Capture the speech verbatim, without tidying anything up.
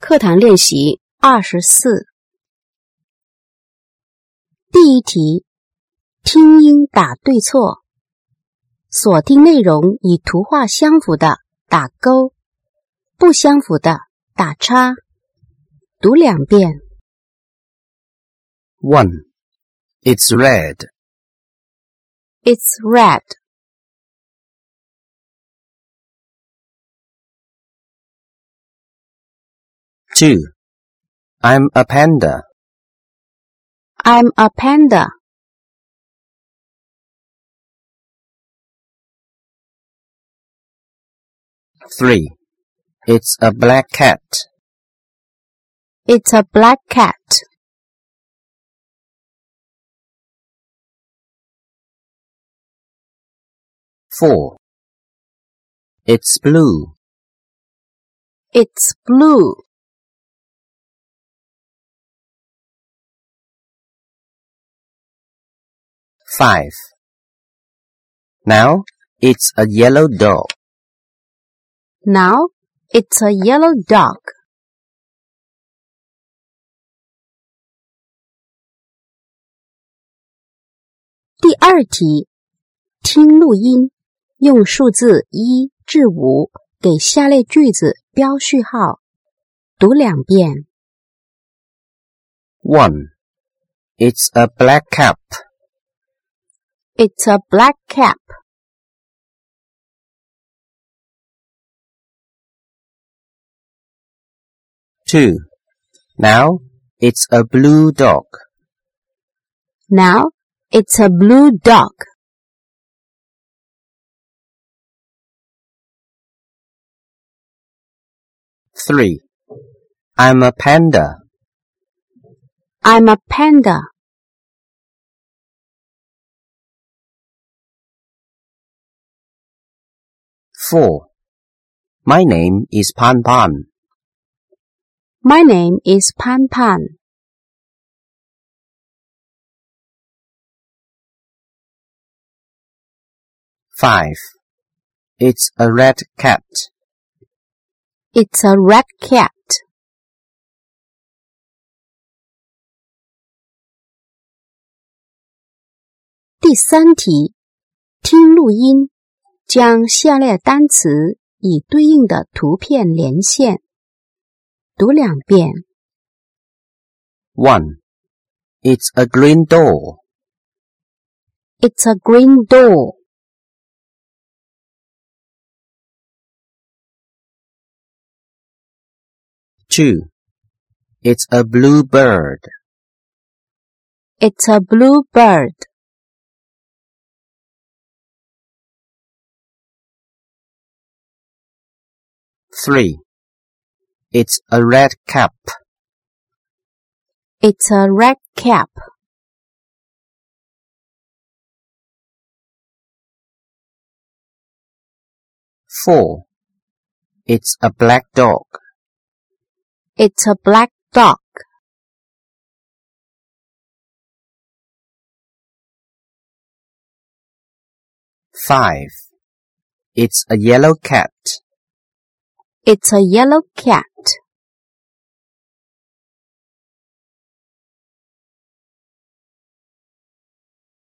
课堂练习二十四。第一题，听音打对错，锁定内容与图画相符的打勾，不相符的打叉。读两遍。 one. It's red. It's red. two. I'm a panda. I'm a panda. three. It's a black cat. It's a black cat. four. It's blue. It's blue. five. Now it's a yellow dog. Now it's a yellow dog. 第二题，听录音，用数字一至五给下列句子标序号。读两遍。 one. It's a black cap. It's a black cap. two. Now it's a blue dog. Now it's a blue dog. three. I'm a panda. I'm a panda. four. My name is Pan Pan. My name is Pan Pan. five. It's a red cat. It's a red cat.第三题，听录音，将下列单词与对应的图片连线。读两遍。 one. It's a green door. It's a green door. two. It's a blue bird. It's a blue bird. three. It's a red cap. It's a red cap. four. It's a black dog. It's a black dog. five. It's a yellow cat. It's a yellow cat.